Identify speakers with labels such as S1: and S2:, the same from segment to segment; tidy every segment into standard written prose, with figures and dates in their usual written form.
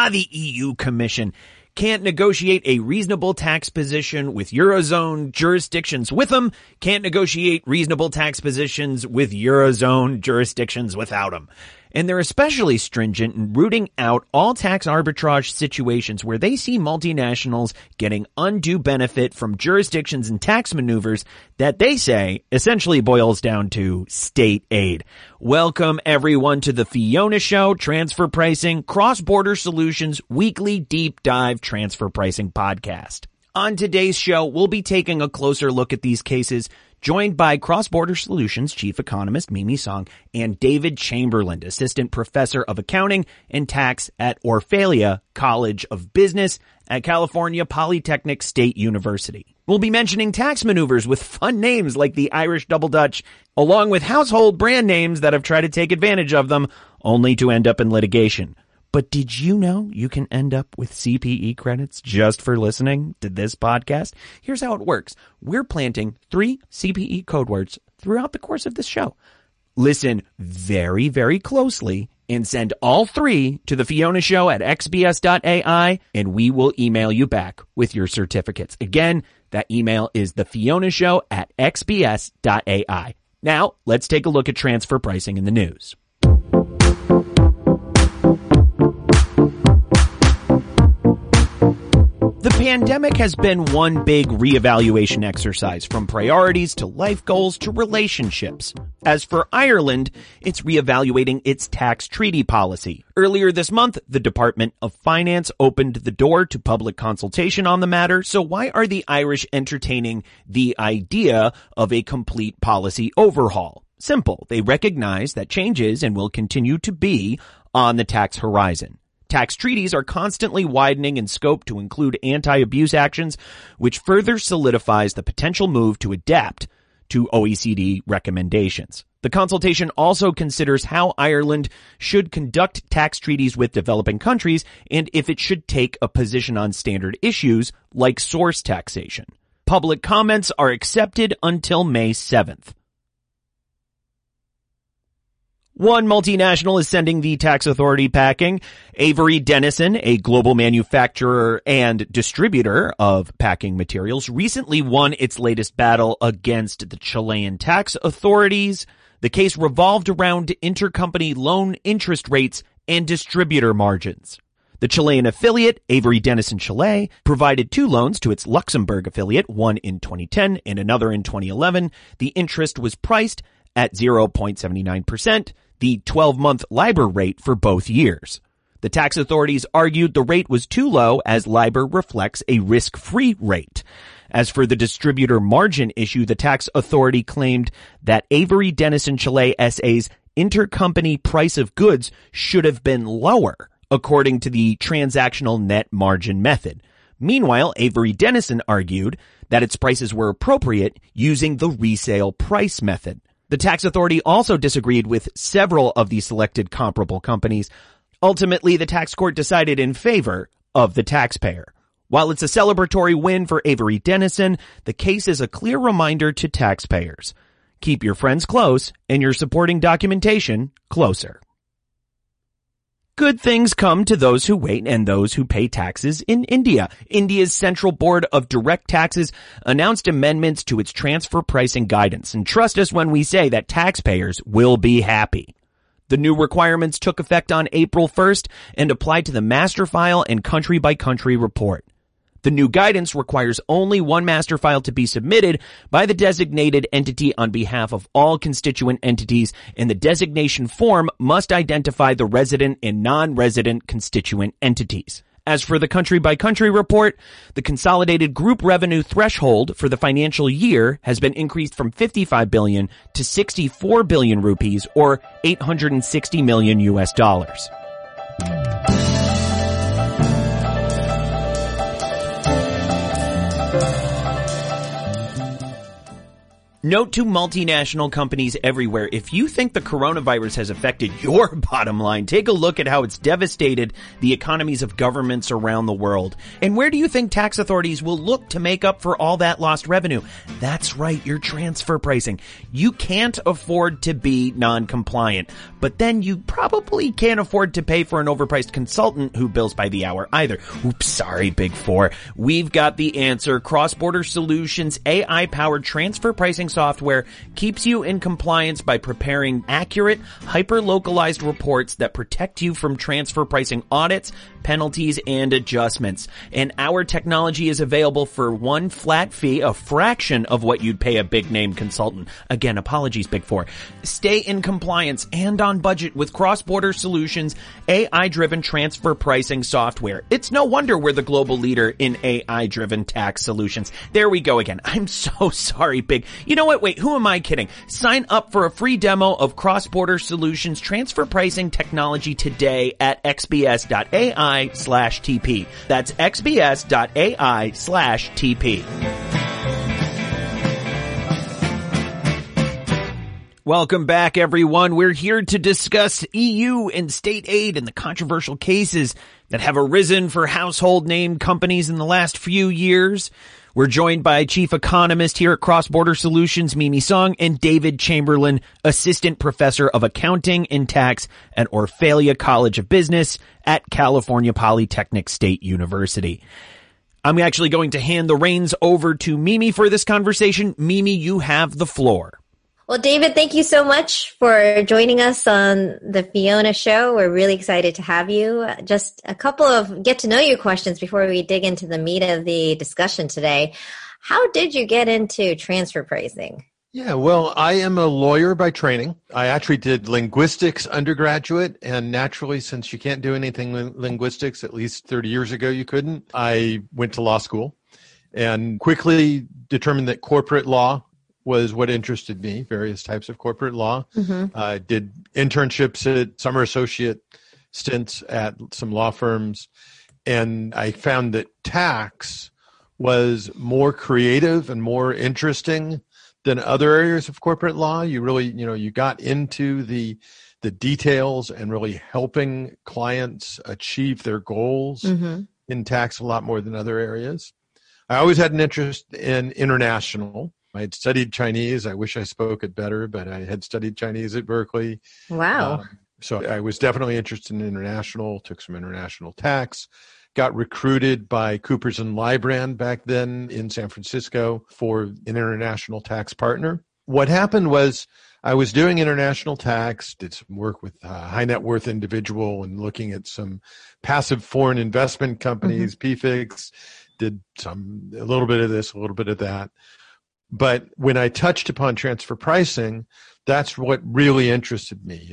S1: The EU Commission can't negotiate a reasonable tax position with Eurozone jurisdictions with them, can't negotiate reasonable tax positions with Eurozone jurisdictions without them. And they're especially stringent in rooting out all tax arbitrage situations where they see multinationals getting undue benefit from jurisdictions and tax maneuvers that they say essentially boils down to state aid. Welcome everyone to the Fiona Show, Transfer Pricing, Cross-Border Solutions, weekly deep dive transfer pricing podcast. On today's show, we'll be taking a closer look at these cases, joined by Cross-Border Solutions Chief Economist Mimi Song and David Chamberlain, Assistant Professor of Accounting and Tax at Orphalia College of Business at California Polytechnic State University. We'll be mentioning tax maneuvers with fun names like the Irish Double Dutch, along with household brand names that have tried to take advantage of them, only to end up in litigation. But did you know you can end up with CPE credits just for listening to this podcast? Here's how it works. We're planting 3 CPE code words throughout the course of this show. Listen very, very closely and send all 3 to the Fiona Show at xbs.ai, and we will email you back with your certificates. Again, that email is the Fiona Show at xbs.ai. Now, let's take a look at transfer pricing in the news. The pandemic has been one big reevaluation exercise, from priorities to life goals to relationships. As for Ireland, it's reevaluating its tax treaty policy. Earlier this month, the Department of Finance opened the door to public consultation on the matter, so why are the Irish entertaining the idea of a complete policy overhaul? Simple. They recognize that change is and will continue to be on the tax horizon. Tax treaties are constantly widening in scope to include anti-abuse actions, which further solidifies the potential move to adapt to OECD recommendations. The consultation also considers how Ireland should conduct tax treaties with developing countries and if it should take a position on standard issues like source taxation. Public comments are accepted until May 7th. One multinational is sending the tax authority packing. Avery Dennison, a global manufacturer and distributor of packing materials, recently won its latest battle against the Chilean tax authorities. The case revolved around intercompany loan interest rates and distributor margins. The Chilean affiliate, Avery Dennison Chile, provided 2 loans to its Luxembourg affiliate, one in 2010 and another in 2011. The interest was priced at 0.79%. The 12-month LIBOR rate for both years. The tax authorities argued the rate was too low as LIBOR reflects a risk-free rate. As for the distributor margin issue, the tax authority claimed that Avery Dennison Chile S.A.'s intercompany price of goods should have been lower, according to the transactional net margin method. Meanwhile, Avery Dennison argued that its prices were appropriate using the resale price method. The tax authority also disagreed with several of the selected comparable companies. Ultimately, the tax court decided in favor of the taxpayer. While it's a celebratory win for Avery Dennison, the case is a clear reminder to taxpayers. Keep your friends close and your supporting documentation closer. Good things come to those who wait and those who pay taxes in India. India's Central Board of Direct Taxes announced amendments to its transfer pricing guidance, and trust us when we say that taxpayers will be happy. The new requirements took effect on April 1st and apply to the master file and country-by-country report. The new guidance requires only one master file to be submitted by the designated entity on behalf of all constituent entities, and the designation form must identify the resident and non-resident constituent entities. As for the country-by-country report, the consolidated group revenue threshold for the financial year has been increased from 55 billion to 64 billion rupees, or $860 million US. Note to multinational companies everywhere, if you think the coronavirus has affected your bottom line, take a look at how it's devastated the economies of governments around the world. And where do you think tax authorities will look to make up for all that lost revenue? That's right, your transfer pricing. You can't afford to be non-compliant, but then you probably can't afford to pay for an overpriced consultant who bills by the hour either. Oops, sorry, Big Four. We've got the answer. Cross-Border Solutions AI-powered transfer pricing software keeps you in compliance by preparing accurate, hyper-localized reports that protect you from transfer pricing audits, penalties, and adjustments. And our technology is available for one flat fee, a fraction of what you'd pay a big-name consultant. Again, apologies, Big Four. Stay in compliance and on budget with Cross-Border Solutions AI-driven transfer pricing software. It's no wonder we're the global leader in AI-driven tax solutions. There we go again. I'm so sorry, Big. You know what? Wait, who am I kidding? Sign up for a free demo of Cross-Border Solutions transfer pricing technology today at xbs.ai/TP. That's xbs.ai/TP. Welcome back, everyone. We're here to discuss EU and state aid and the controversial cases that have arisen for household name companies in the last few years. We're joined by Chief Economist here at Cross-Border Solutions, Mimi Song, and David Chamberlain, Assistant Professor of Accounting and Tax at Orphalia College of Business at California Polytechnic State University. I'm actually going to hand the reins over to Mimi for this conversation. Mimi, you have the floor.
S2: Well, David, thank you so much for joining us on the Fiona Show. We're really excited to have you. Just a couple of get-to-know-you questions before we dig into the meat of the discussion today. How did you get into transfer pricing?
S3: Yeah, well, I am a lawyer by training. I actually did linguistics undergraduate, and naturally, since you can't do anything linguistics, at least 30 years ago you couldn't, I went to law school and quickly determined that corporate law was what interested me, various types of corporate law. I did internships at summer associate stints at some law firms, and I found that tax was more creative and more interesting than other areas of corporate law. You really, you got into the details and really helping clients achieve their goals in tax a lot more than other areas. I always had an interest in international. I had studied Chinese. I wish I spoke it better, but I had studied Chinese at Berkeley.
S2: Wow.
S3: So I was definitely interested in international, took some international tax, got recruited by Coopers & Lybrand back then in San Francisco for an international tax partner. What happened was I was doing international tax, did some work with high net worth individual and looking at some passive foreign investment companies, PFICs, did a little bit of this, a little bit of that. But when I touched upon transfer pricing, that's what really interested me.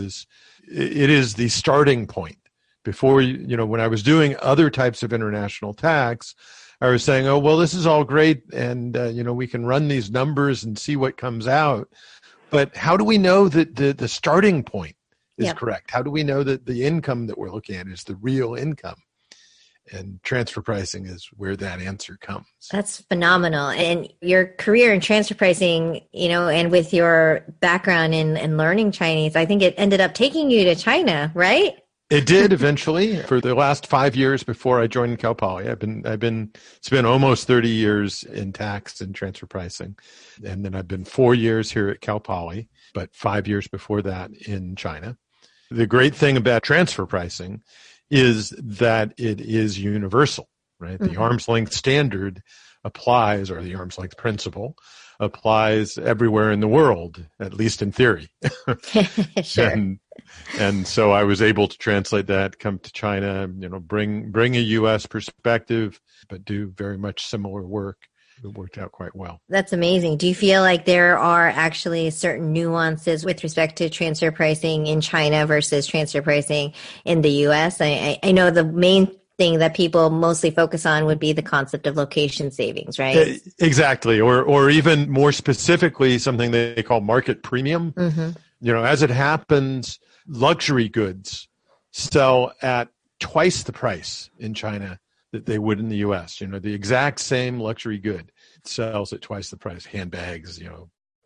S3: It is the starting point. Before, when I was doing other types of international tax, I was saying, oh, well, this is all great. And, we can run these numbers and see what comes out. But how do we know that the starting point is correct? How do we know that the income that we're looking at is the real income? And transfer pricing is where that answer comes.
S2: That's phenomenal. And your career in transfer pricing, and with your background in learning Chinese, I think it ended up taking you to China, right?
S3: It did eventually. For the last 5 years before I joined Cal Poly, I've spent almost 30 years in tax and transfer pricing. And then I've been 4 years here at Cal Poly, but 5 years before that in China. The great thing about transfer pricing is that it is universal, right? The arm's length standard applies, or the arm's length principle applies everywhere in the world, at least in theory.
S2: Sure.
S3: And so I was able to translate that, come to China, bring a U.S. perspective, but do very much similar work. It worked out quite well.
S2: That's amazing. Do you feel like there are actually certain nuances with respect to transfer pricing in China versus transfer pricing in the U.S.? I know the main thing that people mostly focus on would be the concept of location savings, right?
S3: Exactly. Or even more specifically, something they call market premium. As it happens, luxury goods sell at twice the price in China that they would in the U.S. The exact same luxury good sells at twice the price. Handbags,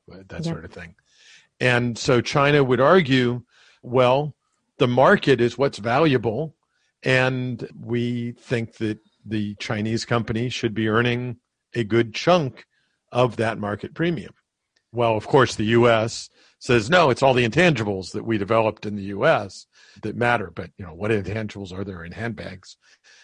S3: that sort of thing. And so China would argue, well, the market is what's valuable, and we think that the Chinese company should be earning a good chunk of that market premium. Well, of course, the U.S. says, no, it's all the intangibles that we developed in the U.S. that matter. But, what intangibles are there in handbags?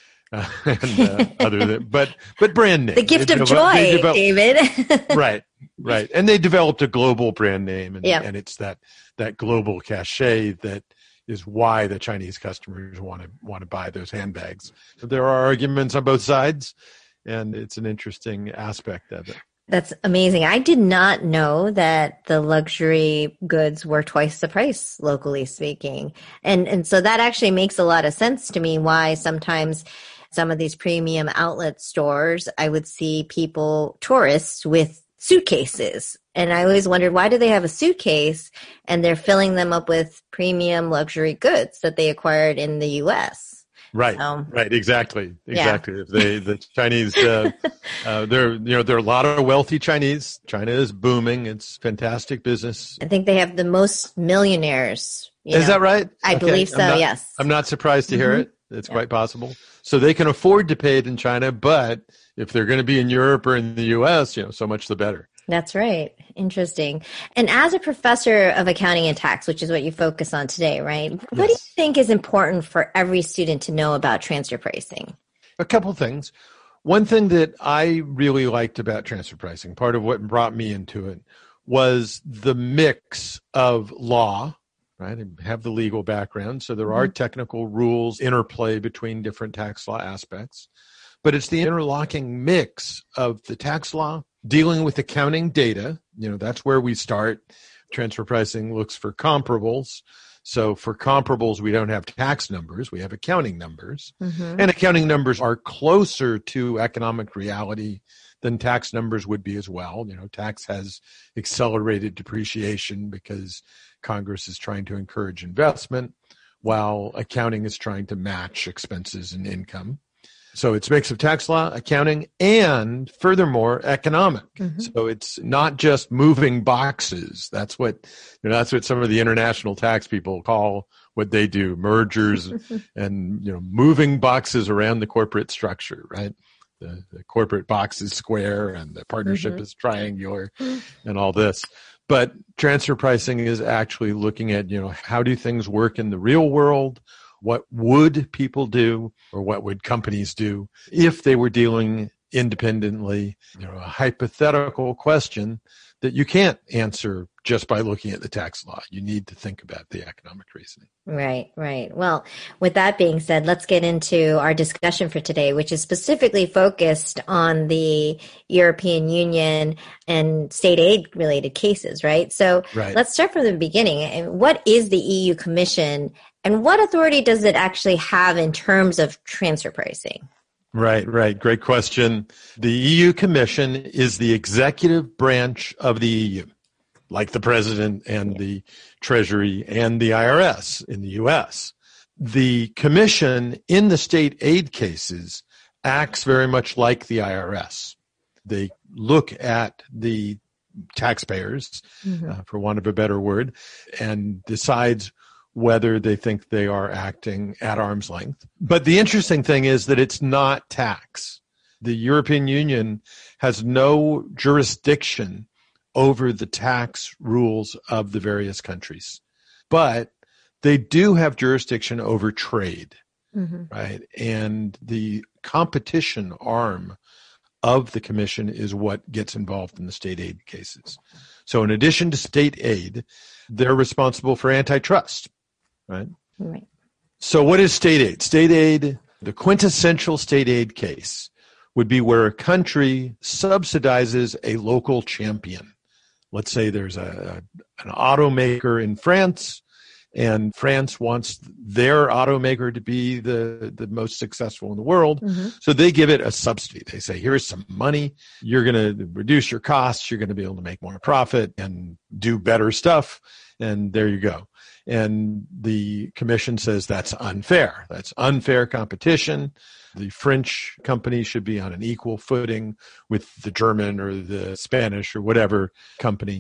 S3: Other than, but brand name.
S2: The gift of joy, David.
S3: Right. And they developed a global brand name, and it's that global cachet that is why the Chinese customers want to buy those handbags. There are arguments on both sides, and it's an interesting aspect of it.
S2: That's amazing. I did not know that the luxury goods were twice the price, locally speaking. And so that actually makes a lot of sense to me why sometimes some of these premium outlet stores, I would see tourists with suitcases. And I always wondered, why do they have a suitcase and they're filling them up with premium luxury goods that they acquired in the U.S.?
S3: Right. Exactly. Yeah. The Chinese, there are a lot of wealthy Chinese. China is booming. It's fantastic business.
S2: I think they have the most millionaires.
S3: Is that right?
S2: I believe so. Yes.
S3: I'm not surprised to hear it. It's quite possible. So they can afford to pay it in China, but if they're going to be in Europe or in the U.S., so much the better.
S2: That's right. Interesting. And as a professor of accounting and tax, which is what you focus on today, right? Yes. What do you think is important for every student to know about transfer pricing?
S3: A couple things. One thing that I really liked about transfer pricing, part of what brought me into it, was the mix of law, right? I have the legal background, so there are technical rules, interplay between different tax law aspects. But it's the interlocking mix of the tax law, dealing with accounting data. That's where we start. Transfer pricing looks for comparables. So for comparables, we don't have tax numbers. We have accounting numbers. And accounting numbers are closer to economic reality than tax numbers would be as well. Tax has accelerated depreciation because Congress is trying to encourage investment, while accounting is trying to match expenses and income. So it's a mix of tax law, accounting, and furthermore, economic. So it's not just moving boxes. That's what some of the international tax people call what they do, mergers and, moving boxes around the corporate structure, right? The corporate box is square and the partnership is triangular and all this. But transfer pricing is actually looking at, how do things work in the real world? What would people do, or what would companies do if they were dealing independently? A hypothetical question that you can't answer just by looking at the tax law. You need to think about the economic reasoning.
S2: Right. Well, with that being said, let's get into our discussion for today, which is specifically focused on the European Union and state aid related cases, right? So Let's start from the beginning. What is the EU Commission, and what authority does it actually have in terms of transfer pricing?
S3: Right. Great question. The EU Commission is the executive branch of the EU, like the president and the Treasury and the IRS in the U.S. The Commission in the state aid cases acts very much like the IRS. They look at the taxpayers, for want of a better word, and decides whether they think they are acting at arm's length. But the interesting thing is that it's not tax. The European Union has no jurisdiction over the tax rules of the various countries. But they do have jurisdiction over trade, right? And the competition arm of the Commission is what gets involved in the state aid cases. So in addition to state aid, they're responsible for antitrust. Right. So what is state aid? State aid, the quintessential state aid case would be where a country subsidizes a local champion. Let's say there's an automaker in France, and France wants their automaker to be the most successful in the world. So they give it a subsidy. They say, here's some money. You're going to reduce your costs. You're going to be able to make more profit and do better stuff. And there you go. And the Commission says that's unfair. That's unfair competition. The French company should be on an equal footing with the German or the Spanish or whatever company.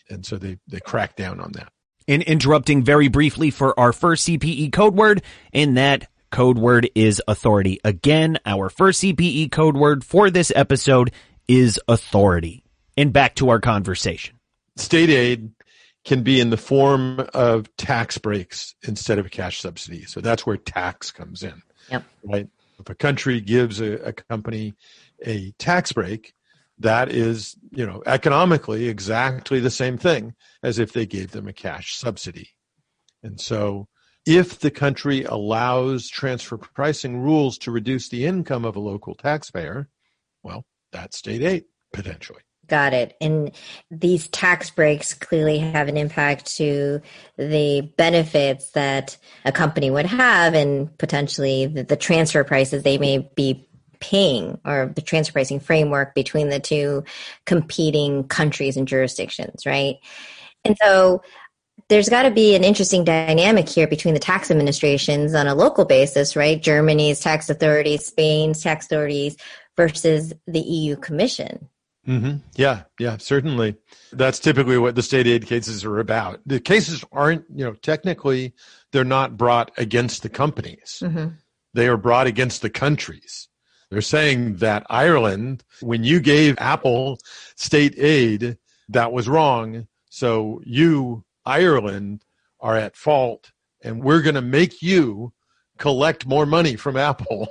S3: And so they cracked down on that.
S1: And interrupting very briefly for our first CPE code word, and that code word is authority. Again, our first CPE code word for this episode is authority. And back to our conversation.
S3: State aid can be in the form of tax breaks instead of a cash subsidy. So that's where tax comes in.
S2: Yep.
S3: Right? If a country gives a company a tax break, that is, economically exactly the same thing as if they gave them a cash subsidy. And so if the country allows transfer pricing rules to reduce the income of a local taxpayer, well, that's state aid, potentially.
S2: Got it. And these tax breaks clearly have an impact to the benefits that a company would have and potentially the transfer prices they may be paying, or the transfer pricing framework between the two competing countries and jurisdictions, right? And so there's got to be an interesting dynamic here between the tax administrations on a local basis, right? Germany's tax authorities, Spain's tax authorities versus the EU Commission.
S3: Mm-hmm. Yeah, certainly. That's typically what the state aid cases are about. The cases aren't, technically, they're not brought against the companies.
S2: Mm-hmm.
S3: They are brought against the countries. They're saying that Ireland, when you gave Apple state aid, that was wrong. So you, Ireland, are at fault, and we're going to make you collect more money from Apple.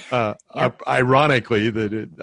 S3: Ironically,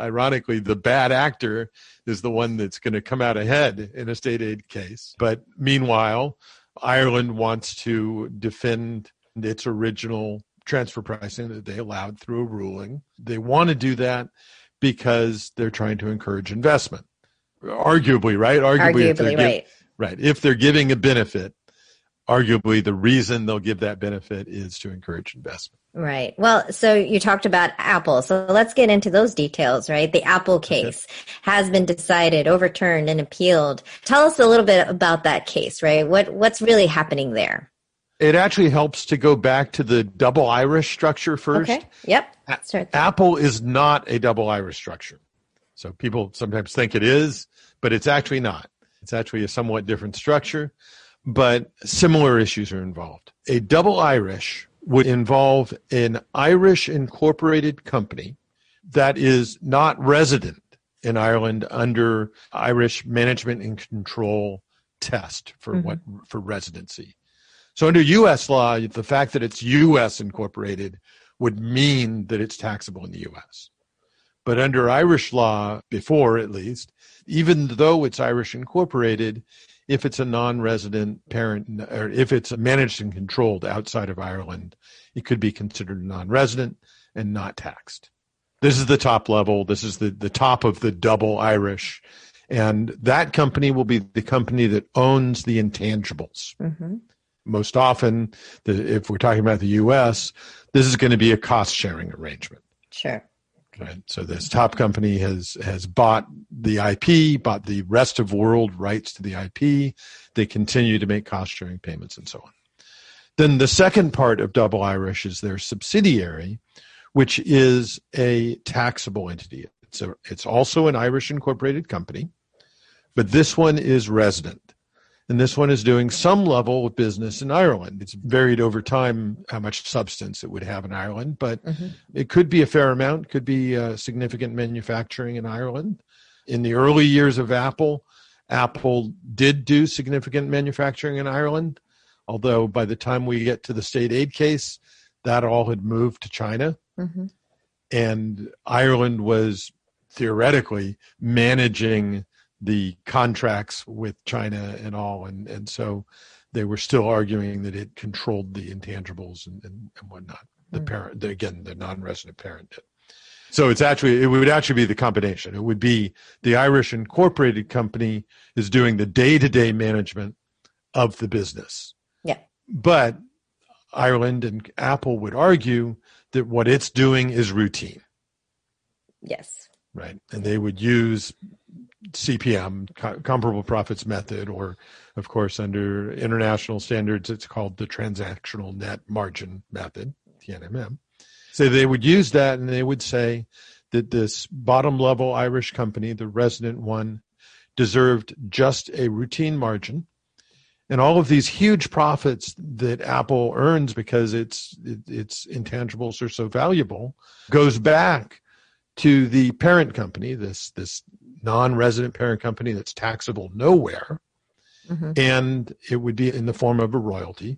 S3: the bad actor is the one that's going to come out ahead in a state aid case. But meanwhile, Ireland wants to defend its original transfer pricing that they allowed through a ruling. They want to do that because they're trying to encourage investment. Arguably, right?
S2: Arguably, right.
S3: Right. If they're giving a benefit, arguably the reason they'll give that benefit is to encourage investment.
S2: Right. Well, so you talked about Apple. So let's get into those details, right? The Apple case has been decided, overturned, and appealed. Tell us a little bit about that case, right? What's really happening there?
S3: It actually helps to go back to the double Irish structure first.
S2: Okay. Yep.
S3: Apple is not a double Irish structure. So people sometimes think it is, but it's actually not. It's actually a somewhat different structure, but similar issues are involved. A double Irish would involve an Irish incorporated company that is not resident in Ireland under Irish management and control test for for residency. So under U.S. law, the fact that it's U.S. incorporated would mean that it's taxable in the U.S. But under Irish law, before at least, even though it's Irish incorporated, if it's a non-resident parent, or if it's managed and controlled outside of Ireland, it could be considered non-resident and not taxed. This is the top level. This is the top of the double Irish. And that company will be the company that owns the intangibles. Mm-hmm. Most often, if we're talking about the U.S., this is going to be a cost-sharing arrangement.
S2: Sure.
S3: Right. So this top company has bought the IP, bought the rest of world rights to the IP. They continue to make cost-sharing payments and so on. Then the second part of double Irish is their subsidiary, which is a taxable entity. It's also an Irish incorporated company, but this one is resident. And this one is doing some level of business in Ireland. It's varied over time how much substance it would have in Ireland, but it could be a fair amount, could be significant manufacturing in Ireland. In the early years of Apple did do significant manufacturing in Ireland, although by the time we get to the state aid case, that all had moved to China. Mm-hmm. And Ireland was theoretically managing the contracts with China and all. And so they were still arguing that it controlled the intangibles and whatnot. The parent, the non-resident parent did. So it would actually be the combination. It would be the Irish incorporated company is doing the day-to-day management of the business.
S2: Yeah.
S3: But Ireland and Apple would argue that what it's doing is routine.
S2: Yes.
S3: Right. And they would use CPM, comparable profits method, or of course under international standards, it's called the transactional net margin method, TNMM. So they would use that and they would say that this bottom level Irish company, the resident one, deserved just a routine margin. And all of these huge profits that Apple earns because its intangibles are so valuable goes back to the parent company, this non-resident parent company that's taxable nowhere. Mm-hmm. And it would be in the form of a royalty.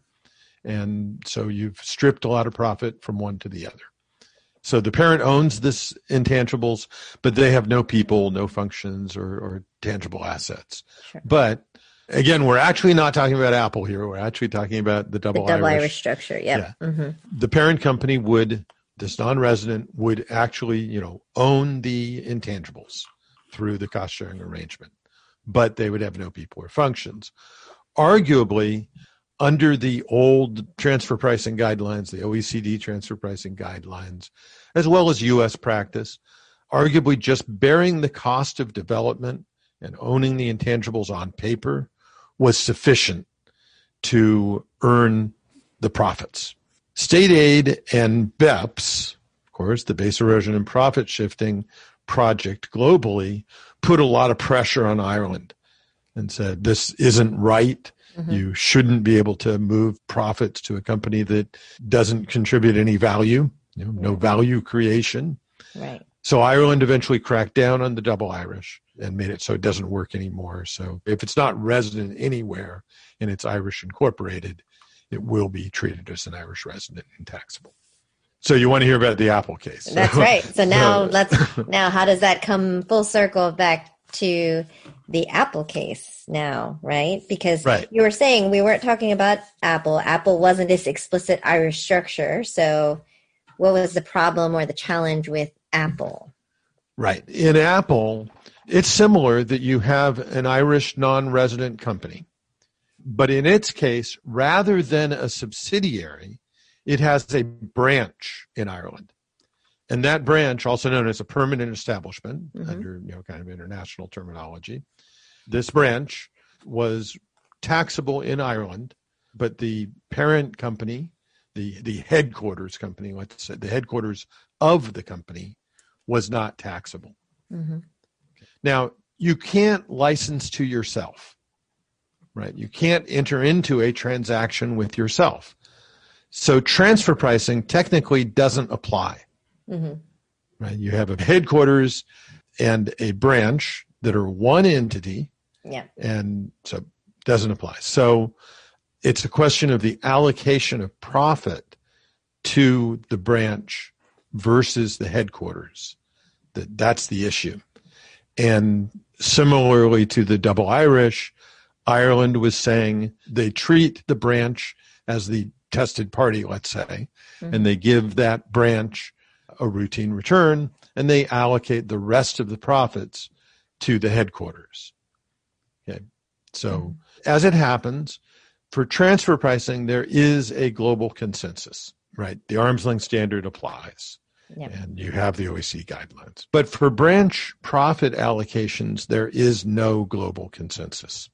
S3: And so you've stripped a lot of profit from one to the other. So the parent owns this intangibles, but they have no people, no functions, or tangible assets. Sure. But again, we're actually not talking about Apple here. We're actually talking about the double Irish
S2: structure. Yep. Yeah. Mm-hmm.
S3: The parent company this non-resident would actually, own the intangibles through the cost-sharing arrangement, but they would have no people or functions. Arguably, under the old transfer pricing guidelines, the OECD transfer pricing guidelines, as well as U.S. practice, arguably just bearing the cost of development and owning the intangibles on paper was sufficient to earn the profits. State aid and BEPS, of course, the Base Erosion and Profit Shifting project globally, put a lot of pressure on Ireland and said, this isn't right. Mm-hmm. You shouldn't be able to move profits to a company that doesn't contribute any value, no value creation.
S2: Right.
S3: So Ireland eventually cracked down on the double Irish and made it so it doesn't work anymore. So if it's not resident anywhere and it's Irish incorporated, it will be treated as an Irish resident and taxable. So you want to hear about the Apple case.
S2: That's right. So now now how does that come full circle back to the Apple case now, right? Because you were saying we weren't talking about Apple. Apple wasn't this explicit Irish structure. So what was the problem or the challenge with Apple?
S3: Right. In Apple, it's similar that you have an Irish non-resident company. But in its case, rather than a subsidiary, it has a branch in Ireland. And that branch, also known as a permanent establishment, mm-hmm. under kind of international terminology, this branch was taxable in Ireland, but the parent company, the headquarters company, let's say the headquarters of the company, was not taxable. Mm-hmm. Now, you can't license to yourself, right? You can't enter into a transaction with yourself. So transfer pricing technically doesn't apply. Mm-hmm. Right? You have a headquarters and a branch that are one entity, and so it doesn't apply. So it's a question of the allocation of profit to the branch versus the headquarters. That's the issue. And similarly to the double Irish, Ireland was saying they treat the branch as the tested party, let's say, mm-hmm. and they give that branch a routine return, and they allocate the rest of the profits to the headquarters. Okay. So as it happens, for transfer pricing, there is a global consensus, right? The arm's length standard applies. And you have the OECD guidelines. But for branch profit allocations, there is no global consensus.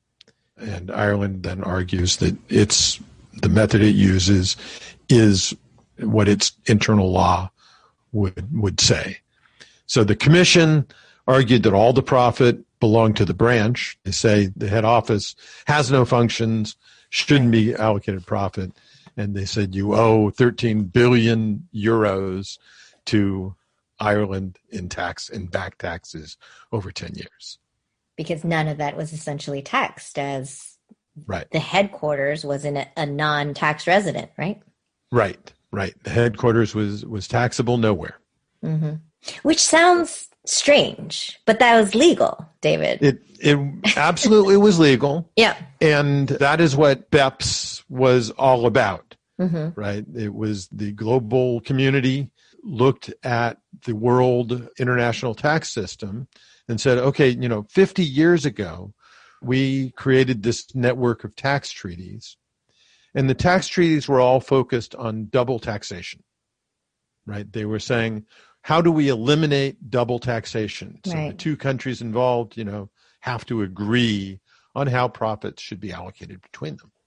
S3: And Ireland then argues that the method it uses is what its internal law would say. So the commission argued that all the profit belonged to the branch. They say the head office has no functions, shouldn't be allocated profit. And they said you owe 13 billion euros to Ireland in back taxes over 10 years.
S2: Because none of that was essentially taxed, as the headquarters was in a non-tax resident, right?
S3: Right. The headquarters was taxable nowhere.
S2: Mm-hmm. Which sounds strange, but that was legal, David.
S3: It absolutely was legal.
S2: Yeah.
S3: And that is what BEPS was all about, mm-hmm. right? It was the global community looked at the world international tax system and said, okay, 50 years ago, we created this network of tax treaties, and the tax treaties were all focused on double taxation, right? They were saying, how do we eliminate double taxation? So the two countries involved, have to agree on how profits should be allocated between them.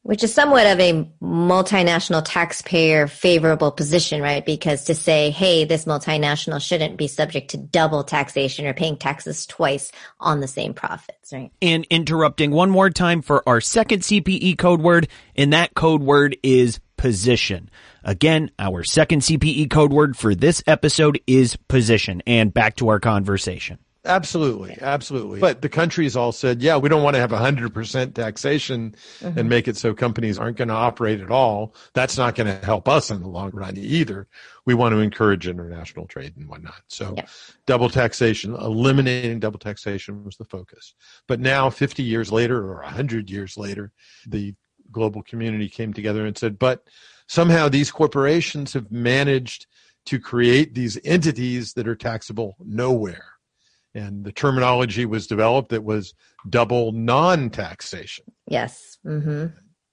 S2: Which is somewhat of a multinational taxpayer favorable position, right? Because to say, hey, this multinational shouldn't be subject to double taxation or paying taxes twice on the same profits, right?
S1: And interrupting one more time for our second CPE code word, and that code word is position. Again, our second CPE code word for this episode is position. And back to our conversation.
S3: Absolutely. Absolutely. But the countries all said, yeah, we don't want to have 100% taxation and make it so companies aren't going to operate at all. That's not going to help us in the long run either. We want to encourage international trade and whatnot. So double taxation, eliminating double taxation was the focus. But now 50 years later or 100 years later, the global community came together and said, but somehow these corporations have managed to create these entities that are taxable nowhere. And the terminology was developed that was double non-taxation.
S2: Yes. Mm-hmm.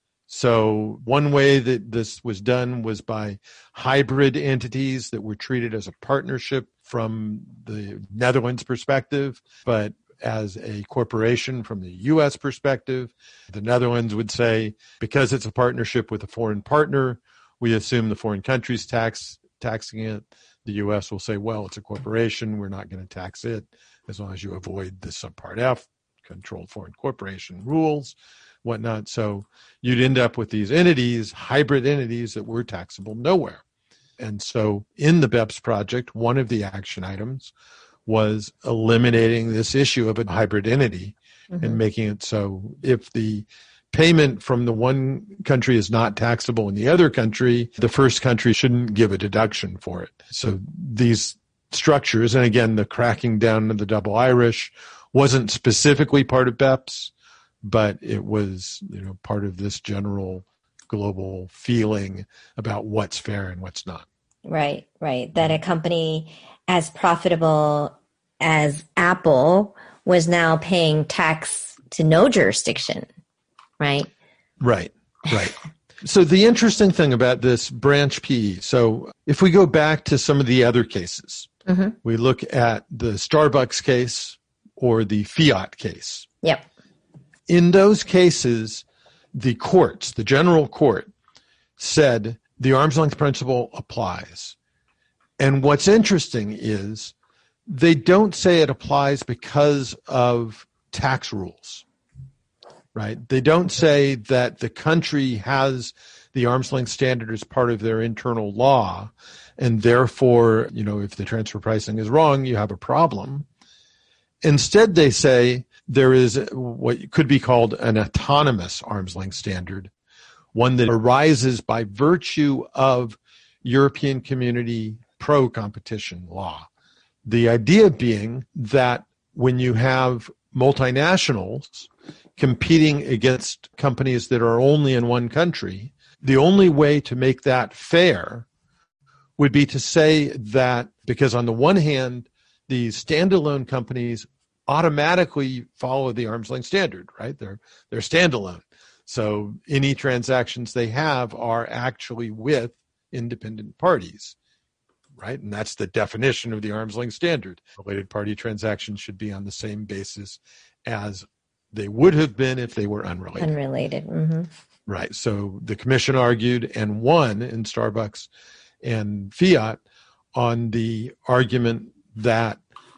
S3: So one way that this was done was by hybrid entities that were treated as a partnership from the Netherlands perspective, but as a corporation from the U.S. perspective. The Netherlands would say, because it's a partnership with a foreign partner, we assume the foreign country's taxing it. The U.S. will say, well, it's a corporation. We're not going to tax it as long as you avoid the subpart F, controlled foreign corporation rules, whatnot. So you'd end up with these entities, hybrid entities that were taxable nowhere. And so in the BEPS project, one of the action items was eliminating this issue of a hybrid entity and making it so if the payment from the one country is not taxable in the other country, the first country shouldn't give a deduction for it. So these structures, and again, the cracking down of the double Irish wasn't specifically part of BEPS, but it was, part of this general global feeling about what's fair and what's not.
S2: Right. That a company as profitable as Apple was now paying tax to no jurisdiction, right? Right.
S3: So the interesting thing about this branch PE, so if we go back to some of the other cases, we look at the Starbucks case or the Fiat case.
S2: Yep.
S3: In those cases, the courts, the general court, said the arm's length principle applies. And what's interesting is they don't say it applies because of tax rules. Right? They don't say that the country has the arm's length standard as part of their internal law, and therefore, if the transfer pricing is wrong, you have a problem. Instead, they say there is what could be called an autonomous arm's length standard, one that arises by virtue of European Community pro-competition law. The idea being that when you have multinationals competing against companies that are only in one country, the only way to make that fair would be to say that because on the one hand, these standalone companies automatically follow the arm's length standard, right? They're standalone. So any transactions they have are actually with independent parties, right? And that's the definition of the arm's length standard. Related party transactions should be on the same basis as they would have been if they were unrelated. Right. So the commission argued and won in Starbucks and Fiat on the argument that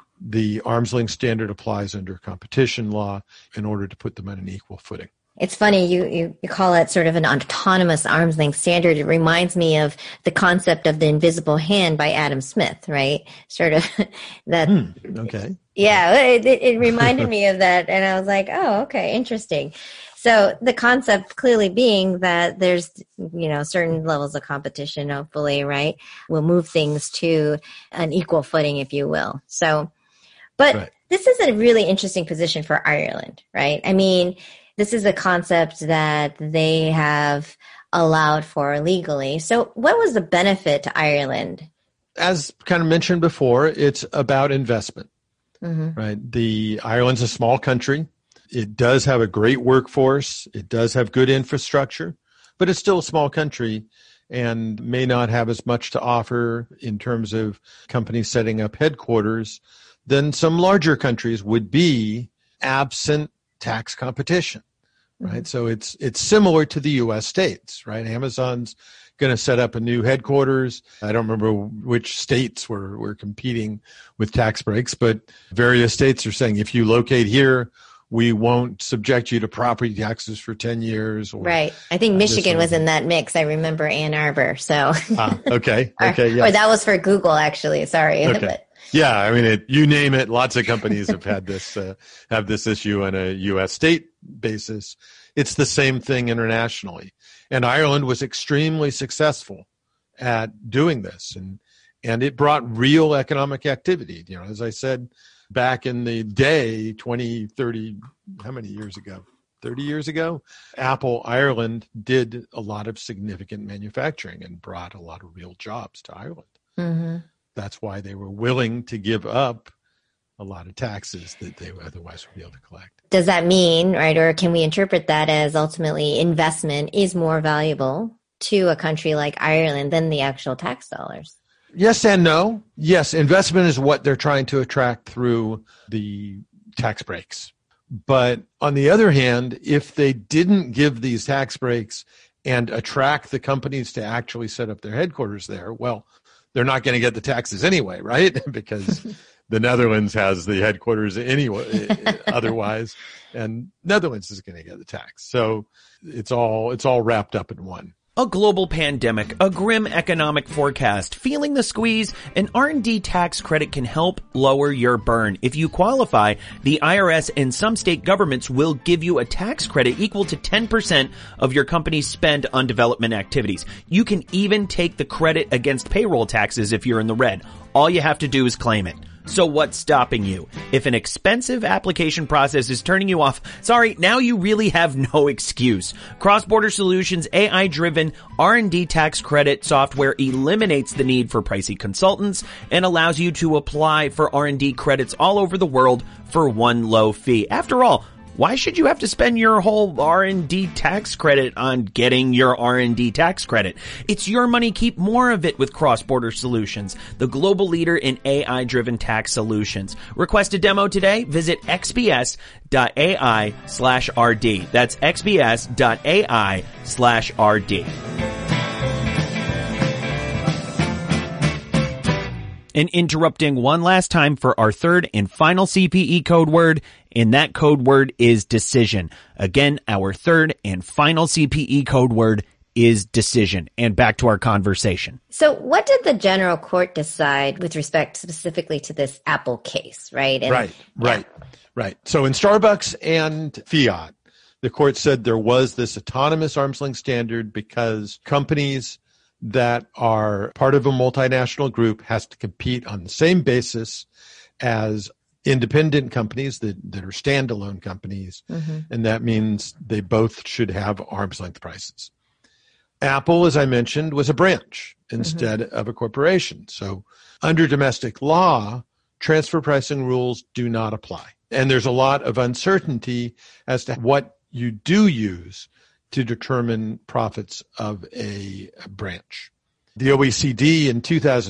S3: the arm's length standard applies under competition law in order to put them on an equal footing.
S2: It's funny, you call it sort of an autonomous arm's length standard. It reminds me of the concept of the invisible hand by Adam Smith, right? Sort of that.
S3: Okay.
S2: Yeah, it reminded me of that. And I was like, oh, okay, interesting. So the concept clearly being that there's, certain levels of competition, hopefully, right? We'll move things to an equal footing, if you will. So, but This is a really interesting position for Ireland, right? I mean, this is a concept that they have allowed for legally. So what was the benefit to Ireland?
S3: As kind of mentioned before, it's about investment, right? Ireland's a small country. It does have a great workforce. It does have good infrastructure, but it's still a small country and may not have as much to offer in terms of companies setting up headquarters than some larger countries would be absent tax competition, right? So it's similar to the U.S. states, right? Amazon's going to set up a new headquarters. I don't remember which states were competing with tax breaks, but various states are saying if you locate here, we won't subject you to property taxes for 10 years. Or,
S2: right. I think Michigan was in that mix. I remember Ann Arbor. So
S3: okay.
S2: or,
S3: Okay. Yeah.
S2: Or that was for Google, actually. Sorry.
S3: Okay.
S2: But,
S3: yeah. I mean, you name it. Lots of companies have had this, have this issue on a U.S. state basis. It's the same thing internationally. And Ireland was extremely successful at doing this. And it brought real economic activity. You know, as I said, back in the day, 20, 30, how many years ago? 30 years ago, Apple Ireland did a lot of significant manufacturing and brought a lot of real jobs to Ireland.
S2: mm-hmm.
S3: That's why they were willing to give up a lot of taxes that they otherwise would be able to collect.
S2: Does that mean, right, or can we interpret that as ultimately investment is more valuable to a country like Ireland than the actual tax dollars?
S3: Yes and no. Yes, investment is what they're trying to attract through the tax breaks. But on the other hand, if they didn't give these tax breaks and attract the companies to actually set up their headquarters there, well, they're not going to get the taxes anyway, right? Because the Netherlands has the headquarters anyway, otherwise, and Netherlands is going to get the tax. So it's all wrapped up in one.
S1: A global pandemic, a grim economic forecast, feeling the squeeze, an R&D tax credit can help lower your burn. If you qualify, the IRS and some state governments will give you a tax credit equal to 10% of your company's spend on development activities. You can even take the credit against payroll taxes if you're in the red. All you have to do is claim it. So what's stopping you? If an expensive application process is turning you off, sorry, now you really have no excuse. Cross-Border Solutions' AI-driven R&D tax credit software eliminates the need for pricey consultants and allows you to apply for R&D credits all over the world for one low fee. After all, why should you have to spend your whole R&D tax credit on getting your R&D tax credit? It's your money. Keep more of it with Cross-Border Solutions, the global leader in AI-driven tax solutions. Request a demo today. Visit xbs.ai/RD. That's xbs.ai/RD. And interrupting one last time for our third and final CPE code word, and that code word is decision. Again, our third and final CPE code word is decision. And back to our conversation.
S2: So what did the general court decide with respect specifically to this Apple case, right? And,
S3: Right. So in Starbucks and Fiat, the court said there was this autonomous arm's length standard because companies that are part of a multinational group has to compete on the same basis as independent companies that are standalone companies. Mm-hmm. And that means they both should have arm's length prices. Apple, as I mentioned, was a branch instead of a corporation. So under domestic law, transfer pricing rules do not apply. And there's a lot of uncertainty as to what you do use to determine profits of a branch. The OECD in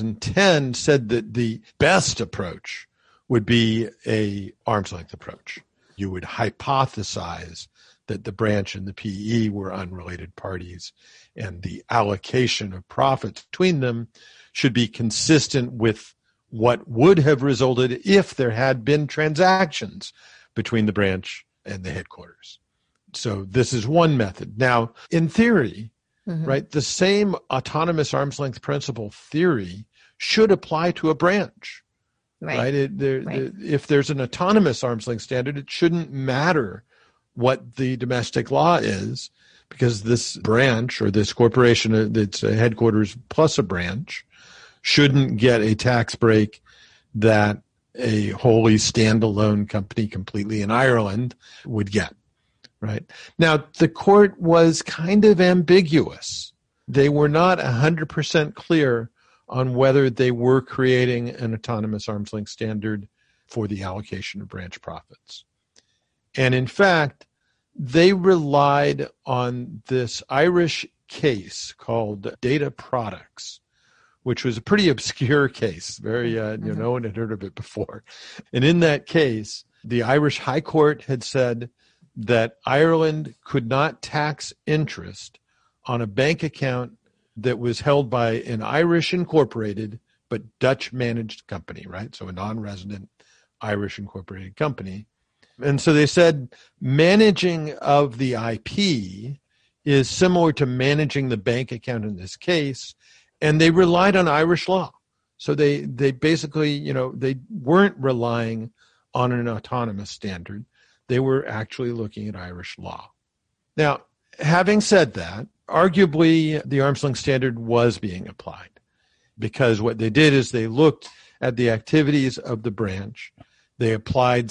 S3: 2010 said that the best approach would be a arm's length approach. You would hypothesize that the branch and the PE were unrelated parties, and the allocation of profits between them should be consistent with what would have resulted if there had been transactions between the branch and the headquarters. So this is one method. Now, in theory, right, the same autonomous arm's length principle theory should apply to a branch, right? If there's an autonomous arm's length standard, it shouldn't matter what the domestic law is, because this branch or this corporation that's a headquarters plus a branch shouldn't get a tax break that a wholly standalone company completely in Ireland would get. Right. Now, the court was kind of ambiguous. They were not 100% clear on whether they were creating an autonomous arm's length standard for the allocation of branch profits. And in fact, they relied on this Irish case called Data Products, which was a pretty obscure case. Very, no one had heard of it before. And in that case, the Irish High Court had said that Ireland could not tax interest on a bank account that was held by an Irish incorporated but Dutch managed company, right? So a non-resident Irish incorporated company. And so they said managing of the IP is similar to managing the bank account in this case, and they relied on Irish law. So they basically, they weren't relying on an autonomous standard. They were actually looking at Irish law. Now, having said that, arguably the arm's length standard was being applied, because what they did is they looked at the activities of the branch. They applied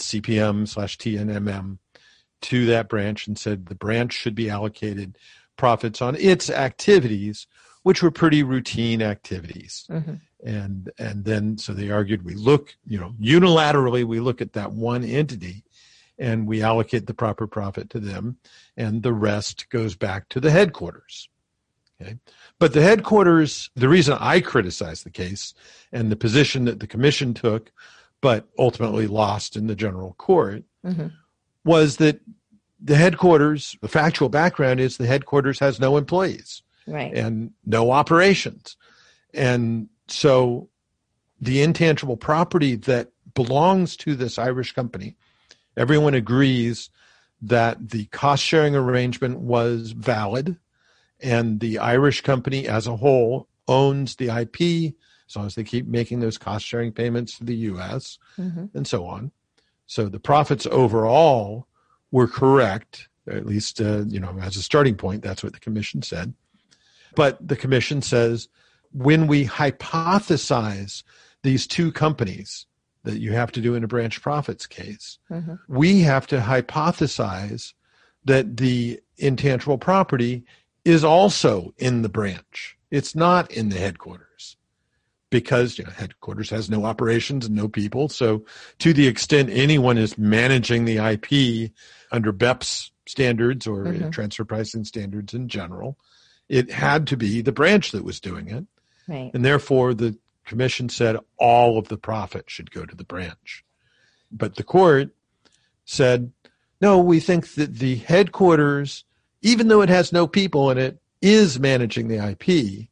S3: CPM/TNMM to that branch and said the branch should be allocated profits on its activities, which were pretty routine activities. Mm-hmm. And then, so they argued, we look, unilaterally, we look at that one entity and we allocate the proper profit to them, and the rest goes back to the headquarters. Okay. But the headquarters, the reason I criticize the case and the position that the commission took, but ultimately lost in the general court, mm-hmm. was that the headquarters, the factual background is the headquarters has no employees,
S2: right,
S3: and no operations. And so the intangible property that belongs to this Irish company, everyone agrees that the cost-sharing arrangement was valid, and the Irish company as a whole owns the IP as long as they keep making those cost-sharing payments to the U.S., mm-hmm. and so on. So the profits overall were correct, at least, as a starting point. That's what the commission said. But the commission says, when we hypothesize these two companies that you have to do in a branch profits case, mm-hmm. we have to hypothesize that the intangible property is also in the branch. It's not in the headquarters, because headquarters has no operations and no people. So to the extent anyone is managing the IP under BEPS standards or mm-hmm. transfer pricing standards in general, it had to be the branch that was doing it.
S2: Right.
S3: And therefore, the commission said all of the profit should go to the branch. But the court said, no, we think that the headquarters, even though it has no people in it, is managing the IP.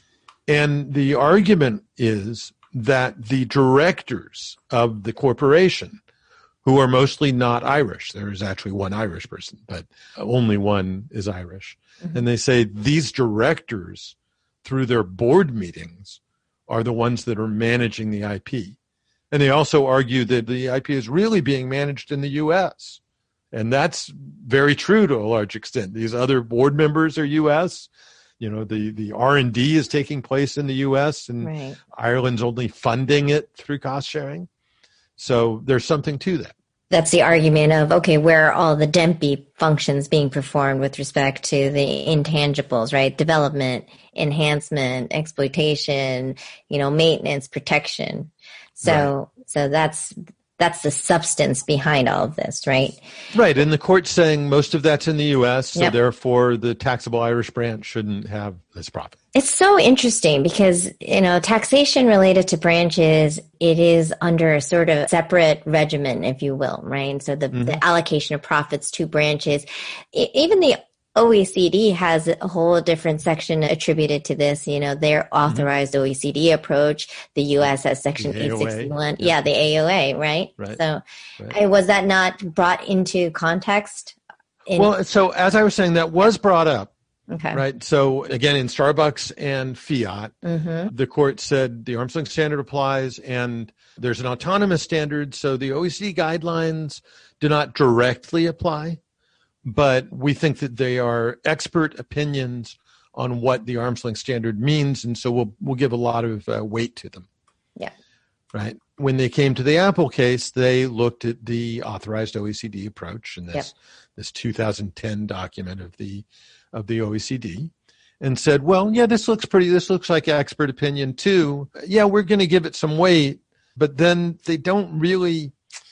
S3: And the argument is that the directors of the corporation, who are mostly not Irish — there is actually one Irish person, but only one is Irish. Mm-hmm. And they say these directors, through their board meetings, are the ones that are managing the IP. And they also argue that the IP is really being managed in the U.S. And that's very true to a large extent. These other board members are U.S. The R&D is taking place in the U.S. and right. Ireland's only funding it through cost sharing. So there's something to that.
S2: That's the argument of, okay, where are all the DEMPI functions being performed with respect to the intangibles, right? Development, enhancement, exploitation, maintenance, protection. So, right. So that's the substance behind all of this, right?
S3: Right. And the court's saying most of that's in the U.S., so
S2: yep.
S3: Therefore the taxable Irish branch shouldn't have this profit.
S2: It's so interesting because, taxation related to branches, it is under a sort of separate regimen, if you will, right? So the, mm-hmm. the allocation of profits to branches, even the OECD has a whole different section attributed to this. Their authorized mm-hmm. OECD approach. The U.S. has Section 861. Yeah, the AOA, right?
S3: Right.
S2: So was that not brought into context?
S3: So as I was saying, that was brought up.
S2: Okay.
S3: Right. So again, in Starbucks and Fiat, mm-hmm. the court said the arm's length standard applies and there's an autonomous standard. So the OECD guidelines do not directly apply, but we think that they are expert opinions on what the arm's length standard means. And so we'll give a lot of weight to them.
S2: Yeah.
S3: Right. When they came to the Apple case, they looked at the authorized OECD approach and this 2010 document of the OECD and said, well, yeah, this looks like expert opinion too. Yeah, we're going to give it some weight, but then they don't really,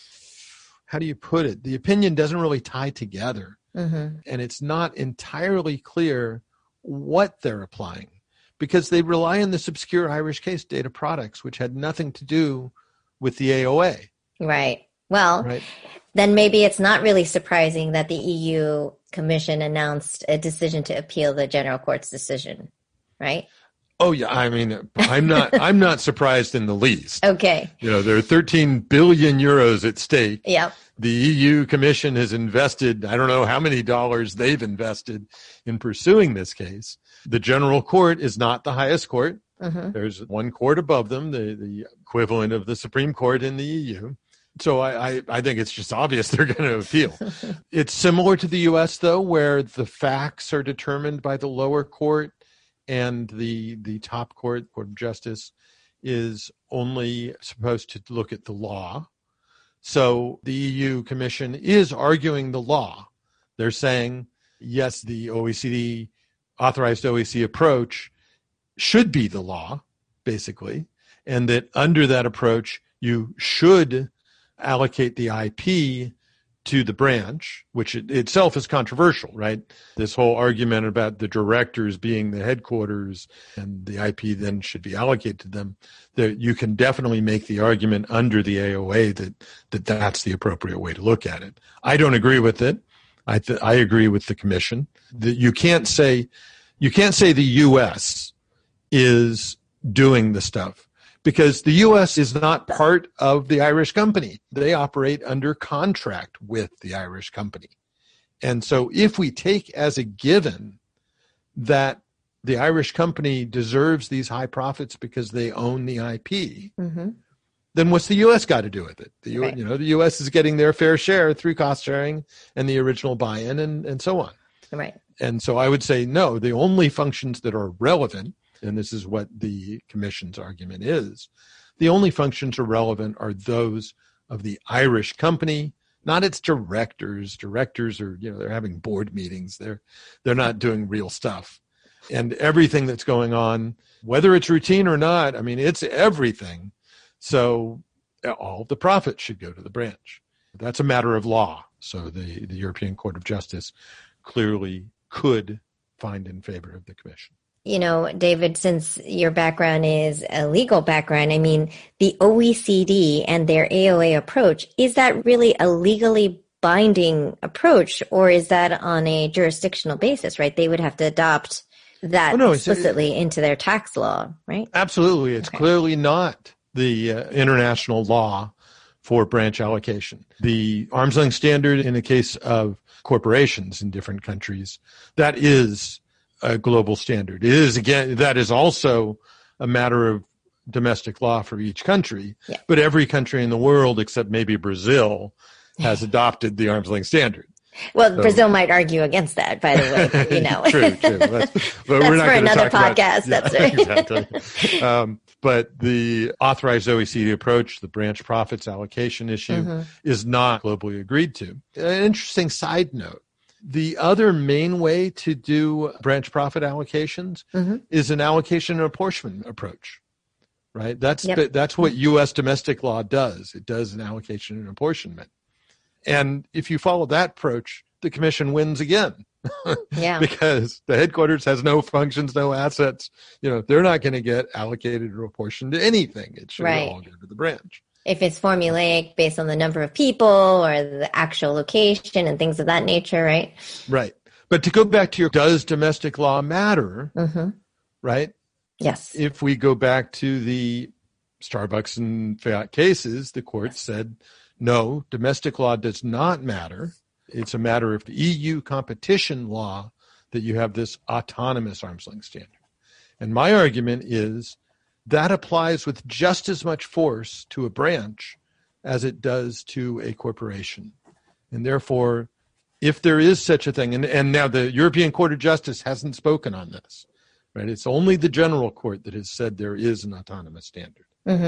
S3: how do you put it? The opinion doesn't really tie together. Mm-hmm. And it's not entirely clear what they're applying because they rely on this obscure Irish case, Data Products, which had nothing to do with the AOA.
S2: Right. Well,
S3: right?
S2: then maybe it's not really surprising that the EU Commission announced a decision to appeal the General Court's decision, right?
S3: Oh yeah, I mean, I'm not surprised in the least.
S2: Okay.
S3: There are 13 billion euros at stake.
S2: Yep.
S3: The EU Commission has invested, I don't know how many dollars they've invested in pursuing this case. The General Court is not the highest court.
S2: Mm-hmm.
S3: There's one court above them, the equivalent of the Supreme Court in the EU. So I think it's just obvious they're going to appeal. It's similar to the U.S., though, where the facts are determined by the lower court and the top court, Court of Justice, is only supposed to look at the law. So the EU Commission is arguing the law. They're saying, yes, the OECD, authorized OECD approach should be the law, basically, and that under that approach, you should allocate the IP to the branch, which itself is controversial, right? This whole argument about the directors being the headquarters and the IP then should be allocated to them, that you can definitely make the argument under the AOA that that's the appropriate way to look at it. I don't agree with it. I agree with the Commission that you can't say the U.S. is doing the stuff, because the U.S. is not part of the Irish company. They operate under contract with the Irish company. And so if we take as a given that the Irish company deserves these high profits because they own the IP,
S2: Mm-hmm.
S3: then what's the U.S. got to do with it?
S2: Right.
S3: The U.S. is getting their fair share through cost sharing and the original buy-in and so on.
S2: Right.
S3: And so I would say, no, the only functions that are relevant, and this is what the Commission's argument is, the only functions are relevant are those of the Irish company, not its directors. Directors are, they're having board meetings. They're not doing real stuff. And everything that's going on, whether it's routine or not, I mean, it's everything. So all the profits should go to the branch. That's a matter of law. So the European Court of Justice clearly could find in favor of the Commission.
S2: David, since your background is a legal background, I mean, the OECD and their AOA approach, is that really a legally binding approach, or is that on a jurisdictional basis, right? They would have to adopt that explicitly into their tax law, right?
S3: Absolutely. It's clearly not the international law for branch allocation. The arm's length standard in the case of corporations in different countries, that is a global standard. It is, again, that is also a matter of domestic law for each country, but every country in the world except maybe Brazil has adopted the arm's length standard.
S2: Well, so, Brazil might argue against that, by the way,
S3: True. But we're not
S2: for another
S3: talk
S2: podcast.
S3: About,
S2: that's right.
S3: Exactly. But the authorized OECD approach, the branch profits allocation issue, is not globally agreed to. An interesting side note. The other main way to do branch profit allocations is an allocation and apportionment approach, right? That's what U.S. domestic law does. It does an allocation and apportionment. And if you follow that approach, the Commission wins again. Because the headquarters has no functions, no assets. They're not going to get allocated or apportioned to anything. It should all go to the branch.
S2: If it's formulaic based on the number of people or the actual location and things of that nature, right?
S3: Right. But to go back to does domestic law matter, right?
S2: Yes.
S3: If we go back to the Starbucks and Fiat cases, the court said, no, domestic law does not matter. It's a matter of EU competition law that you have this autonomous arm's length standard. And my argument is that applies with just as much force to a branch as it does to a corporation. And therefore, if there is such a thing, and now the European Court of Justice hasn't spoken on this, right? It's only the General Court that has said there is an autonomous standard.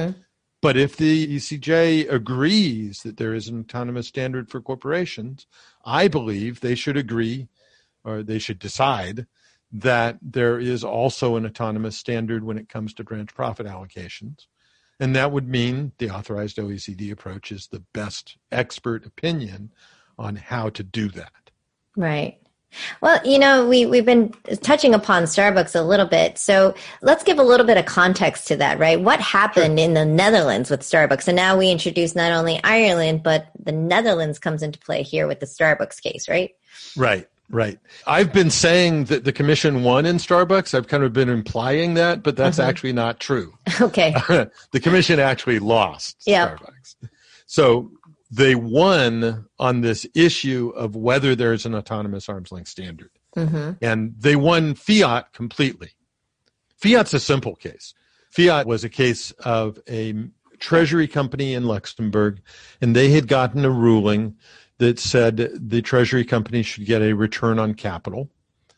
S3: But if the ECJ agrees that there is an autonomous standard for corporations, I believe they should agree, or they should decide, that there is also an autonomous standard when it comes to branch profit allocations. And that would mean the authorized OECD approach is the best expert opinion on how to do that.
S2: Right. Well, we've been touching upon Starbucks a little bit. So let's give a little bit of context to that, right? What happened in the Netherlands with Starbucks? And now we introduce not only Ireland, but the Netherlands comes into play here with the Starbucks case, right?
S3: Right. I've been saying that the commission won in Starbucks. I've kind of been implying that, but that's actually not true.
S2: Okay.
S3: The commission actually lost Starbucks. So they won on this issue of whether there's an autonomous arm's length standard. And they won Fiat completely. Fiat's a simple case. Fiat was a case of a treasury company in Luxembourg, and they had gotten a ruling that said the treasury company should get a return on capital.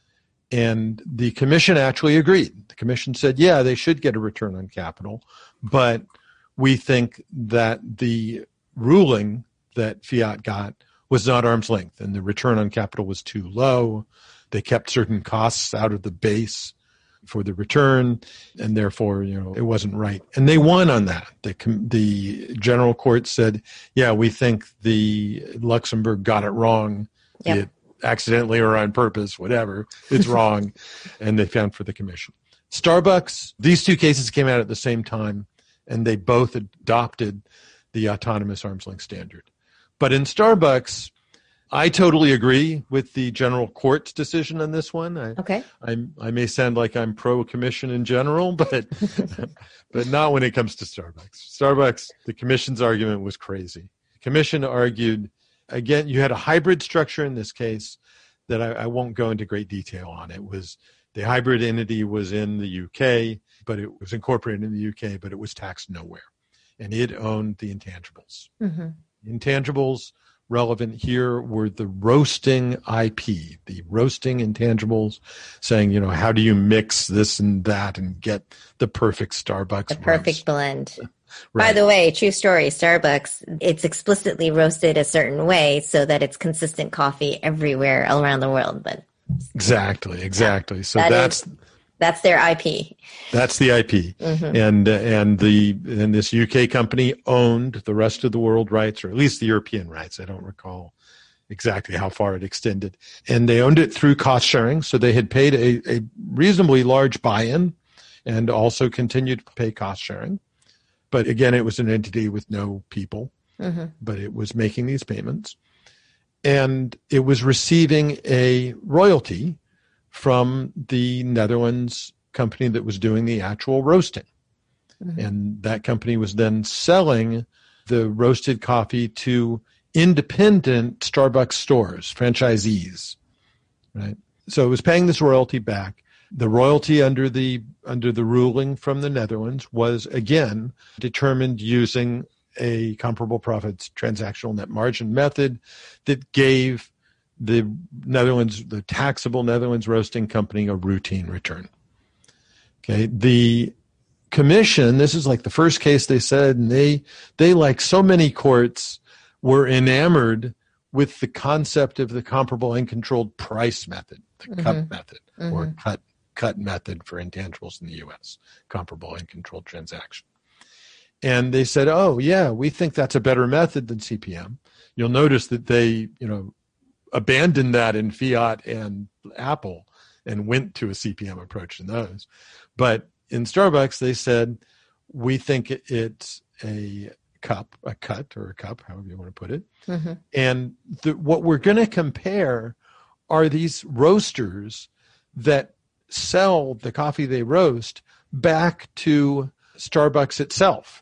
S3: And the commission actually agreed. The commission said, yeah, they should get a return on capital, but we think that the ruling that Fiat got was not arm's length, and the return on capital was too low. They kept certain costs out of the base for the return, and therefore, it wasn't right. And they won on that. The general court said, yeah, we think the Luxembourg got it wrong. Yep. It accidentally or on purpose, whatever, it's wrong. And they found for the commission. Starbucks, these two cases came out at the same time, and they both adopted the autonomous arm's length standard. But in Starbucks, I totally agree with the general court's decision on this one. I may sound like I'm pro-commission in general, but but not when it comes to Starbucks. Starbucks, the commission's argument was crazy. The commission argued, again, you had a hybrid structure in this case that I won't go into great detail on. It was the hybrid entity was in the UK, but it was incorporated in the UK, but it was taxed nowhere. And it owned the intangibles. Intangibles relevant here were the roasting IP, the roasting intangibles, saying, how do you mix this and that and get the perfect Starbucks
S2: The perfect
S3: roast?
S2: blend.
S3: Right.
S2: By the way, true story, Starbucks, it's explicitly roasted a certain way so that it's consistent coffee everywhere around the world. But
S3: Exactly. So
S2: that's their IP.
S3: That's the IP. And this UK company owned the rest of the world rights, or at least the European rights. I don't recall exactly how far it extended. And they owned it through cost sharing. So they had paid a reasonably large buy-in and also continued to pay cost sharing. But again, it was an entity with no people, but it was making these payments. And it was receiving a royalty from the Netherlands company that was doing the actual roasting. And that company was then selling the roasted coffee to independent Starbucks stores, franchisees, right? So it was paying this royalty back. The royalty under the ruling from the Netherlands was, again, determined using a comparable profits transactional net margin method that gave the taxable Netherlands roasting company a routine return. Okay. The commission, this is like the first case they said, and they like so many courts were enamored with the concept of the comparable uncontrolled price method, the CUP method, or cut method for intangibles in the U.S., comparable uncontrolled transaction. And they said, oh, yeah, we think that's a better method than CPM. You'll notice that they, abandoned that in Fiat and Apple and went to a CPM approach in those. But in Starbucks, they said, we think it's a cut, however you want to put it. And what we're going to compare are these roasters that sell the coffee they roast back to Starbucks itself.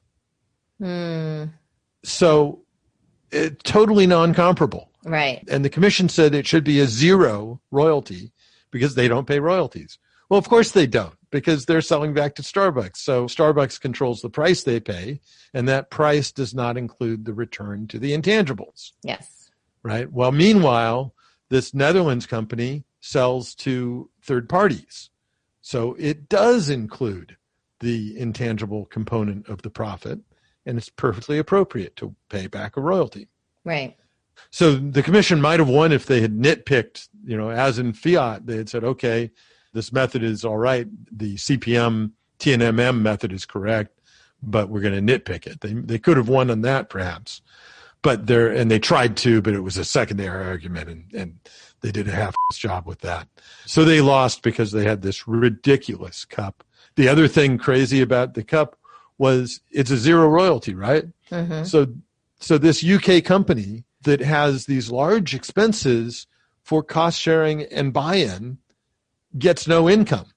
S3: So totally non-comparable.
S2: Right.
S3: And the commission said it should be a zero royalty because they don't pay royalties. Well, of course they don't, because they're selling back to Starbucks. So Starbucks controls the price they pay, and that price does not include the return to the intangibles.
S2: Yes.
S3: Right. Well, meanwhile, this Netherlands company sells to third parties. So it does include the intangible component of the profit, and it's perfectly appropriate to pay back a royalty.
S2: Right.
S3: So the commission might have won if they had nitpicked, as in Fiat, they had said, okay, this method is all right. The CPM TNMM method is correct, but we're going to nitpick it. They could have won on that perhaps. But they tried to, but it was a secondary argument, and they did a half-ass job with that. So they lost because they had this ridiculous cup. The other thing crazy about the cup was it's a zero royalty, right? Mm-hmm. So this UK company that has these large expenses for cost sharing and buy-in gets no income.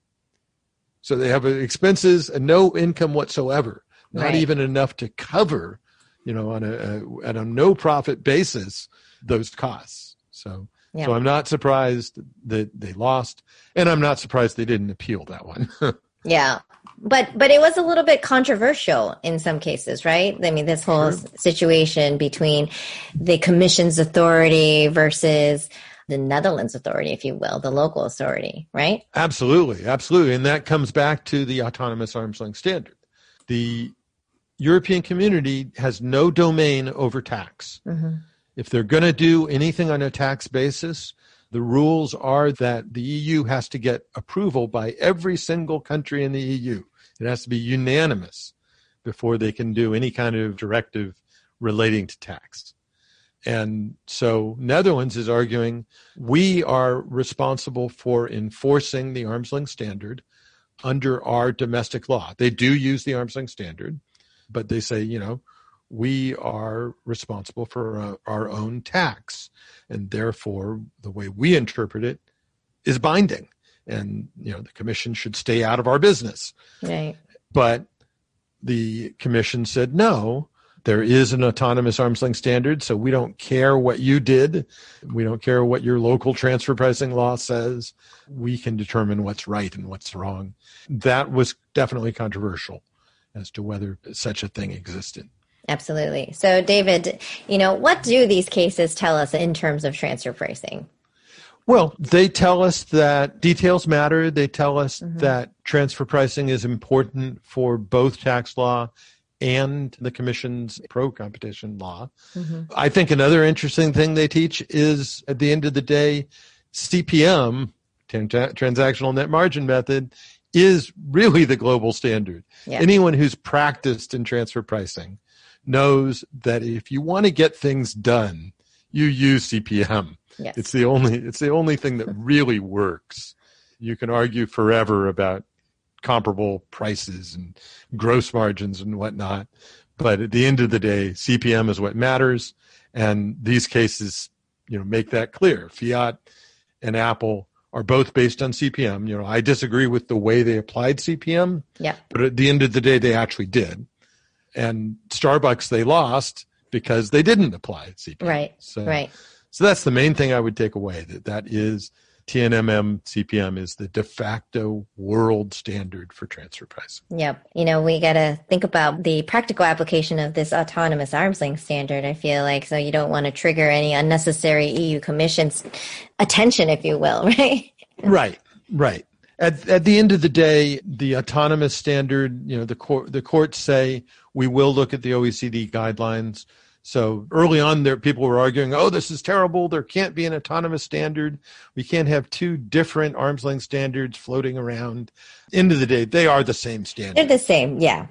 S3: So they have expenses and no income whatsoever, not even enough to cover, on a no profit basis, those costs. So I'm not surprised that they lost, and I'm not surprised they didn't appeal that one.
S2: Yeah. But it was a little bit controversial in some cases, right? I mean, this whole situation between the Commission's authority versus the Netherlands authority, if you will, the local authority, right?
S3: Absolutely. Absolutely. And that comes back to the autonomous arm's length standard. The European community has no domain over tax. Mm-hmm. If they're going to do anything on a tax basis, the rules are that the EU has to get approval by every single country in the EU. It has to be unanimous before they can do any kind of directive relating to tax. And so Netherlands is arguing we are responsible for enforcing the arm's length standard under our domestic law. They do use the arm's length standard, but they say, we are responsible for our own tax. And therefore, the way we interpret it is binding. And, the commission should stay out of our business. Right. But the commission said, no, there is an autonomous arm's length standard, so we don't care what you did. We don't care what your local transfer pricing law says. We can determine what's right and what's wrong. That was definitely controversial as to whether such a thing existed.
S2: Absolutely. So, David, what do these cases tell us in terms of transfer pricing?
S3: Well, they tell us that details matter. They tell us that transfer pricing is important for both tax law and the Commission's pro-competition law. Mm-hmm. I think another interesting thing they teach is, at the end of the day, CPM, transactional net margin method, is really the global standard. Yeah. Anyone who's practiced in transfer pricing knows that if you want to get things done, you use CPM. Yes. It's the only thing that really works. You can argue forever about comparable prices and gross margins and whatnot, but at the end of the day, CPM is what matters, and these cases, make that clear. Fiat and Apple are both based on CPM. I disagree with the way they applied CPM, but at the end of the day, they actually did. And Starbucks, they lost because they didn't apply CPM.
S2: Right.
S3: So that's the main thing I would take away, that is TNMM CPM is the de facto world standard for transfer pricing.
S2: Yep. We got to think about the practical application of this autonomous arm's length standard, I feel like. So you don't want to trigger any unnecessary EU Commission's attention, if you will, right?
S3: Right. At the end of the day, the autonomous standard, the courts say we will look at the OECD guidelines. So early on there, people were arguing, this is terrible. There can't be an autonomous standard. We can't have two different arm's length standards floating around. End of the day, they are the same standard.
S2: They're the same. Yeah.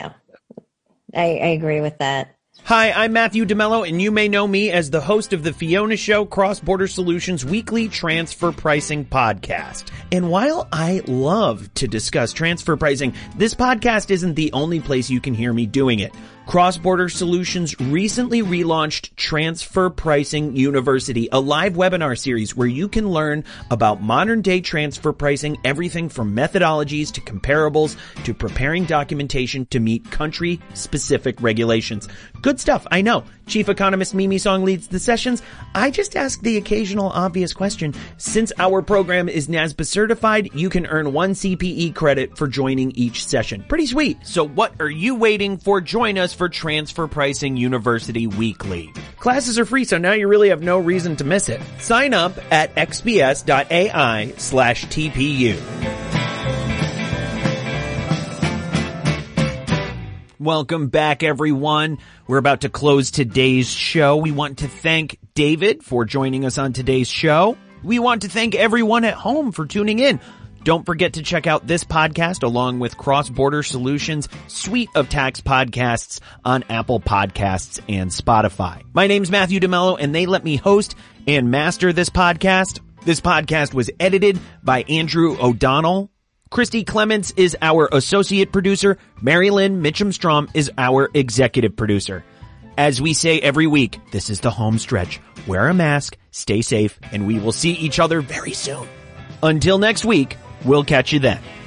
S2: I agree with that.
S1: Hi, I'm Matthew DeMello, and you may know me as the host of the Fiona Show Cross-Border Solutions weekly transfer pricing podcast. And while I love to discuss transfer pricing, this podcast isn't the only place you can hear me doing it. Cross-Border Solutions recently relaunched Transfer Pricing University, a live webinar series where you can learn about modern-day transfer pricing, everything from methodologies to comparables to preparing documentation to meet country-specific regulations. Good stuff, I know. Chief Economist Mimi Song leads the sessions. I just ask the occasional obvious question. Since our program is NASBA certified, you can earn 1 CPE credit for joining each session. Pretty sweet. So what are you waiting for? Join us for Transfer Pricing University Weekly. Classes are free, so now you really have no reason to miss it. Sign up at xbs.ai/TPU. Welcome back, everyone. We're about to close today's show. We want to thank David for joining us on today's show. We want to thank everyone at home for tuning in. Don't forget to check out this podcast along with Cross Border Solutions' suite of tax podcasts on Apple Podcasts and Spotify. My name's Matthew DeMello, and they let me host and master this podcast. This podcast was edited by Andrew O'Donnell. Christy Clements is our associate producer. Mary Lynn Mitchum-Strom is our executive producer. As we say every week, this is the home stretch. Wear a mask, stay safe, and we will see each other very soon. Until next week, we'll catch you then.